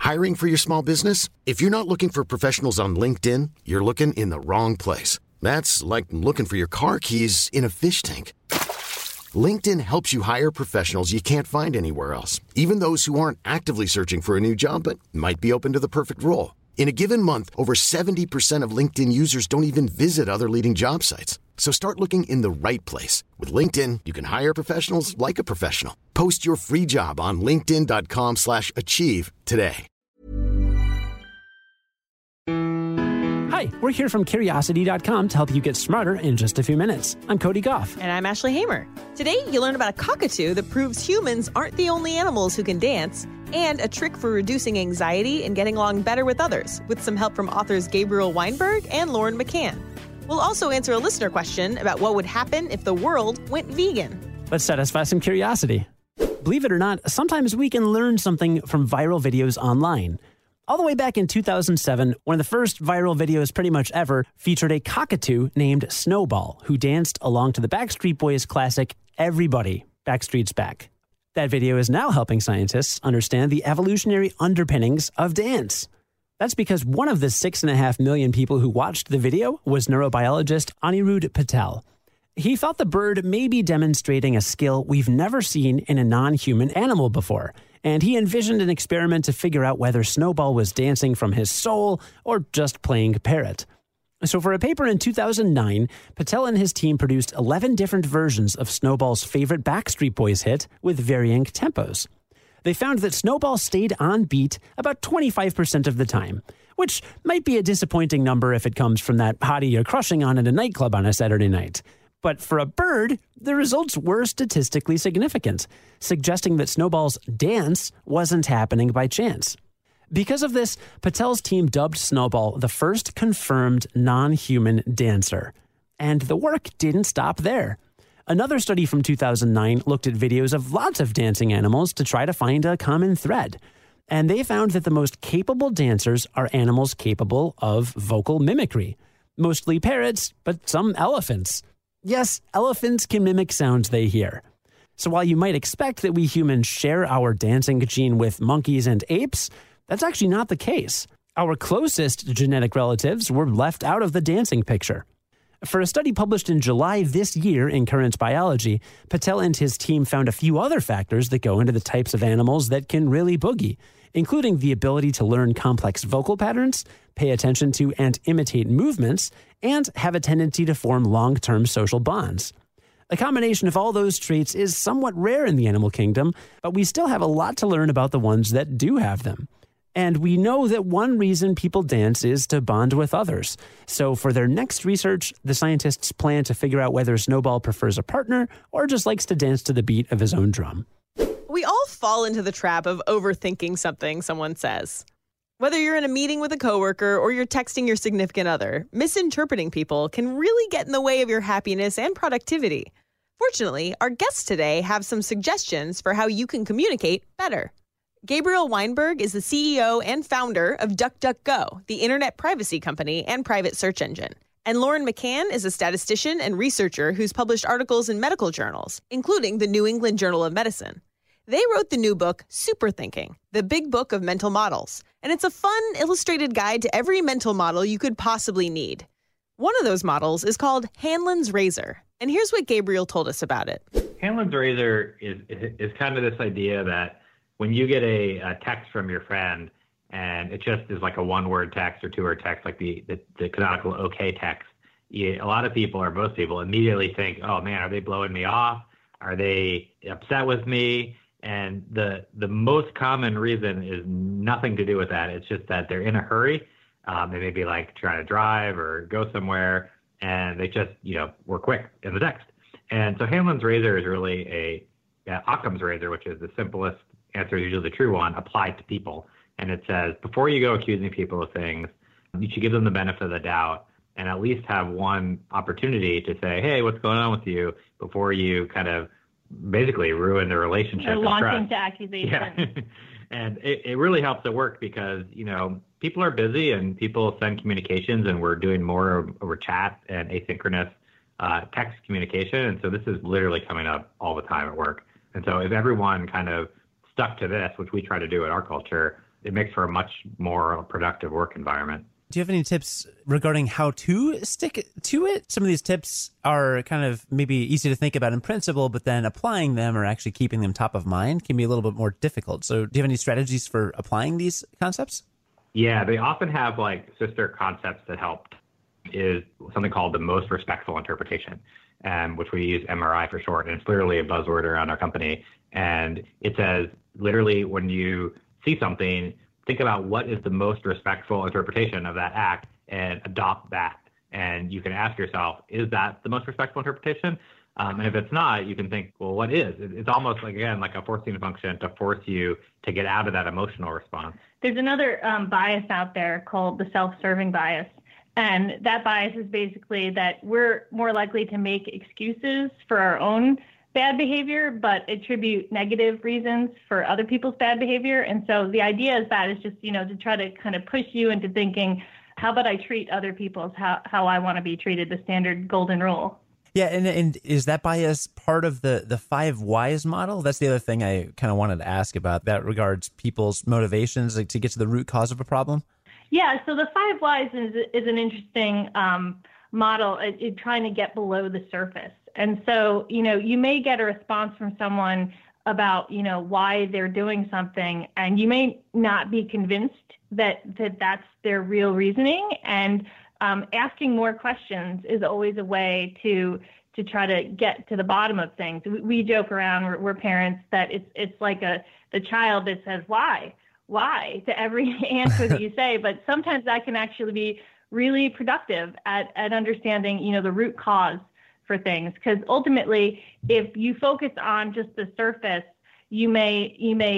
Hiring for your small business? If you're not looking for professionals on LinkedIn, you're looking in the wrong place. That's like looking for your car keys in a fish tank. LinkedIn helps you hire professionals you can't find anywhere else, even those who aren't actively searching for a new job but might be open to the perfect role. In a given month, over 70% of LinkedIn users don't even visit other leading job sites. So start looking in the right place. With LinkedIn, you can hire professionals like a professional. Post your free job on linkedin.com/achieve today. Hi, we're here from Curiosity.com to help you get smarter in just a few minutes. I'm Cody Goff. And I'm Ashley Hamer. Today, you'll learn about a cockatoo that proves humans aren't the only animals who can dance, and a trick for reducing anxiety and getting along better with others, with some help from authors Gabriel Weinberg and Lauren McCann. We'll also answer a listener question about what would happen if the world went vegan. Let's satisfy some curiosity. Believe it or not, sometimes we can learn something from viral videos online. All the way back in 2007, one of the first viral videos pretty much ever featured a cockatoo named Snowball, who danced along to the Backstreet Boys classic, Everybody, Backstreet's Back. That video is now helping scientists understand the evolutionary underpinnings of dance. That's because one of the 6.5 million people who watched the video was neurobiologist Anirudh Patel. He thought the bird may be demonstrating a skill we've never seen in a non-human animal before, and he envisioned an experiment to figure out whether Snowball was dancing from his soul or just playing parrot. So for a paper in 2009, Patel and his team produced 11 different versions of Snowball's favorite Backstreet Boys hit with varying tempos. They found that Snowball stayed on beat about 25% of the time, which might be a disappointing number if it comes from that hottie you're crushing on at a nightclub on a Saturday night. But for a bird, the results were statistically significant, suggesting that Snowball's dance wasn't happening by chance. Because of this, Patel's team dubbed Snowball the first confirmed non-human dancer. And the work didn't stop there. Another study from 2009 looked at videos of lots of dancing animals to try to find a common thread. And they found that the most capable dancers are animals capable of vocal mimicry. Mostly parrots, but some elephants. Yes, elephants can mimic sounds they hear. So while you might expect that we humans share our dancing gene with monkeys and apes, that's actually not the case. Our closest genetic relatives were left out of the dancing picture. For a study published in July this year in Current Biology, Patel and his team found a few other factors that go into the types of animals that can really boogie, including the ability to learn complex vocal patterns, pay attention to and imitate movements, and have a tendency to form long-term social bonds. A combination of all those traits is somewhat rare in the animal kingdom, but we still have a lot to learn about the ones that do have them. And we know that one reason people dance is to bond with others. So for their next research, the scientists plan to figure out whether Snowball prefers a partner or just likes to dance to the beat of his own drum. We all fall into the trap of overthinking something someone says. Whether you're in a meeting with a coworker or you're texting your significant other, misinterpreting people can really get in the way of your happiness and productivity. Fortunately, our guests today have some suggestions for how you can communicate better. Gabriel Weinberg is the CEO and founder of DuckDuckGo, the internet privacy company and private search engine. And Lauren McCann is a statistician and researcher who's published articles in medical journals, including the New England Journal of Medicine. They wrote the new book, Superthinking, the Big Book of Mental Models. And it's a fun, illustrated guide to every mental model you could possibly need. One of those models is called Hanlon's Razor. And here's what Gabriel told us about it. Hanlon's Razor is kind of this idea that when you get a text from your friend and it just is like a one-word text or two-word text, like the canonical okay text, a lot of people, or most people, immediately think, oh man, are they blowing me off? Are they upset with me? And the most common reason is nothing to do with that. It's just that they're in a hurry. They may be like trying to drive or go somewhere, and they just, were quick in the text. And so Hanlon's Razor is really Occam's razor, which is the simplest answer, usually the true one, applied to people. And it says, before you go accusing people of things, you should give them the benefit of the doubt and at least have one opportunity to say, hey, what's going on with you, before you kind of basically ruin the relationship. Or launching to accusation. Yeah. And it really helps it work because, people are busy and people send communications, and we're doing more over chat and asynchronous text communication. And so this is literally coming up all the time at work. And so if everyone kind of stuck to this, which we try to do in our culture, it makes for a much more productive work environment. Do you have any tips regarding how to stick to it? Some of these tips are kind of maybe easy to think about in principle, but then applying them or actually keeping them top of mind can be a little bit more difficult. So do you have any strategies for applying these concepts? Yeah, they often have like sister concepts that help. Is something called the most respectful interpretation, which we use MRI for short. And it's literally a buzzword around our company. And it says, literally, when you see something, think about what is the most respectful interpretation of that act and adopt that. And you can ask yourself, is that the most respectful interpretation? And if it's not, you can think, well, what is? It's almost like, again, like a forcing function to force you to get out of that emotional response. There's another bias out there called the self-serving bias. And that bias is basically that we're more likely to make excuses for our own bad behavior, but attribute negative reasons for other people's bad behavior. And so the idea is that is just, to try to kind of push you into thinking, how about I treat other people as how I want to be treated, the standard golden rule. Yeah, and is that bias part of the 5 whys model? That's the other thing I kind of wanted to ask about that regards people's motivations to get to the root cause of a problem. Yeah, so the 5 whys is an interesting model in trying to get below the surface. And so, you may get a response from someone about, why they're doing something, and you may not be convinced that that's their real reasoning. And asking more questions is always a way to try to get to the bottom of things. We joke around, we're parents, that it's like the child that says, why to every answer that you say. But sometimes that can actually be really productive at understanding, the root cause for things. Because ultimately, if you focus on just the surface, you may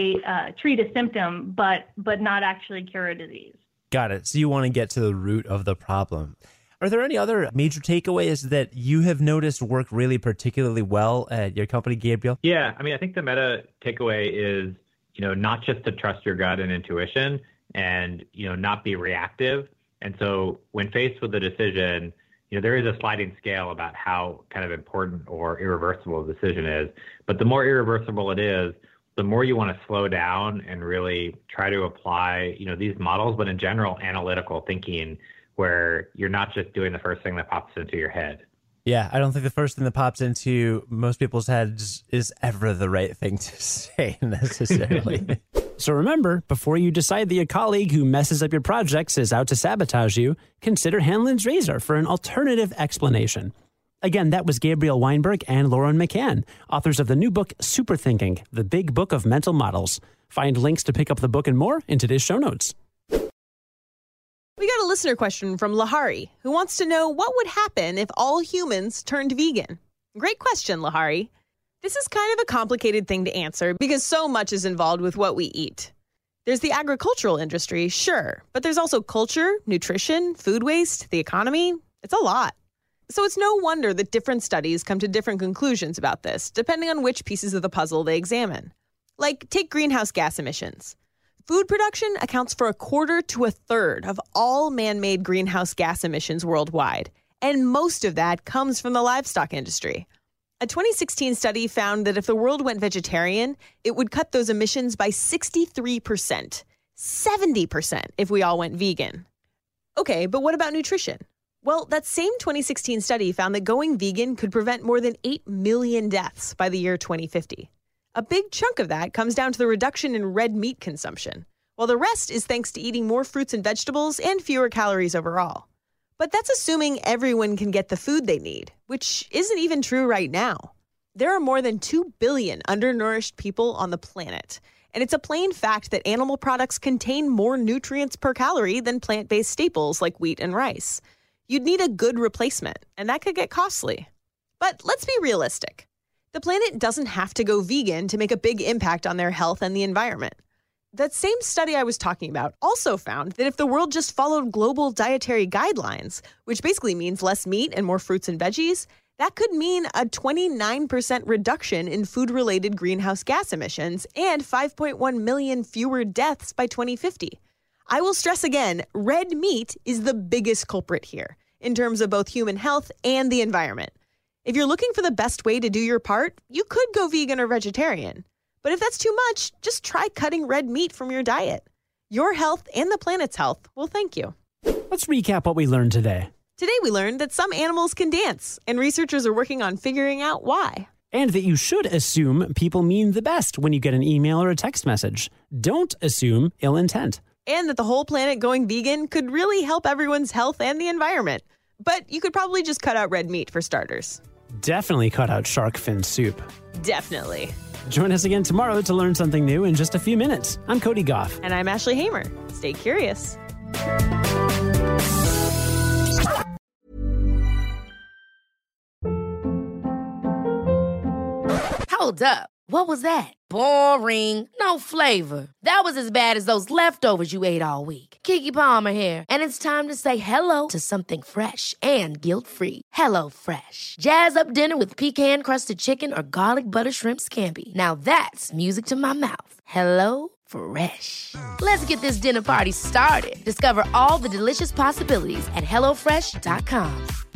treat a symptom, but not actually cure a disease. Got it. So you want to get to the root of the problem. Are there any other major takeaways that you have noticed work really particularly well at your company, Gabriel? Yeah, I think the meta takeaway is, not just to trust your gut and intuition and, not be reactive. And so when faced with a decision, there is a sliding scale about how kind of important or irreversible the decision is. But the more irreversible it is, the more you want to slow down and really try to apply, these models, but in general, analytical thinking, where you're not just doing the first thing that pops into your head. Yeah, I don't think the first thing that pops into most people's heads is ever the right thing to say necessarily. So remember, before you decide that a colleague who messes up your projects is out to sabotage you, consider Hanlon's Razor for an alternative explanation. Again, that was Gabriel Weinberg and Lauren McCann, authors of the new book, Superthinking, The Big Book of Mental Models. Find links to pick up the book and more in today's show notes. We got a listener question from Lahari, who wants to know what would happen if all humans turned vegan. Great question, Lahari. This is kind of a complicated thing to answer because so much is involved with what we eat. There's the agricultural industry, sure, but there's also culture, nutrition, food waste, the economy. It's a lot. So it's no wonder that different studies come to different conclusions about this, depending on which pieces of the puzzle they examine. Like, take greenhouse gas emissions. Food production accounts for 1/4 to 1/3 of all man-made greenhouse gas emissions worldwide, and most of that comes from the livestock industry. A 2016 study found that if the world went vegetarian, it would cut those emissions by 63%, 70% if we all went vegan. Okay, but what about nutrition? Well, that same 2016 study found that going vegan could prevent more than 8 million deaths by the year 2050. A big chunk of that comes down to the reduction in red meat consumption, while the rest is thanks to eating more fruits and vegetables and fewer calories overall. But that's assuming everyone can get the food they need, which isn't even true right now. There are more than 2 billion undernourished people on the planet, and it's a plain fact that animal products contain more nutrients per calorie than plant-based staples like wheat and rice. You'd need a good replacement, and that could get costly. But let's be realistic. The planet doesn't have to go vegan to make a big impact on their health and the environment. That same study I was talking about also found that if the world just followed global dietary guidelines, which basically means less meat and more fruits and veggies, that could mean a 29% reduction in food-related greenhouse gas emissions and 5.1 million fewer deaths by 2050. I will stress again, red meat is the biggest culprit here in terms of both human health and the environment. If you're looking for the best way to do your part, you could go vegan or vegetarian. But if that's too much, just try cutting red meat from your diet. Your health and the planet's health will thank you. Let's recap what we learned today. Today we learned that some animals can dance, and researchers are working on figuring out why. And that you should assume people mean the best when you get an email or a text message. Don't assume ill intent. And that the whole planet going vegan could really help everyone's health and the environment. But you could probably just cut out red meat for starters. Definitely cut out shark fin soup. Definitely. Join us again tomorrow to learn something new in just a few minutes. I'm Cody Goff. And I'm Ashley Hamer. Stay curious. Hold up. What was that? Boring. No flavor. That was as bad as those leftovers you ate all week. Keke Palmer here, and it's time to say hello to something fresh and guilt-free. HelloFresh. Jazz up dinner with pecan-crusted chicken or garlic butter shrimp scampi. Now that's music to my mouth. HelloFresh. Let's get this dinner party started. Discover all the delicious possibilities at HelloFresh.com.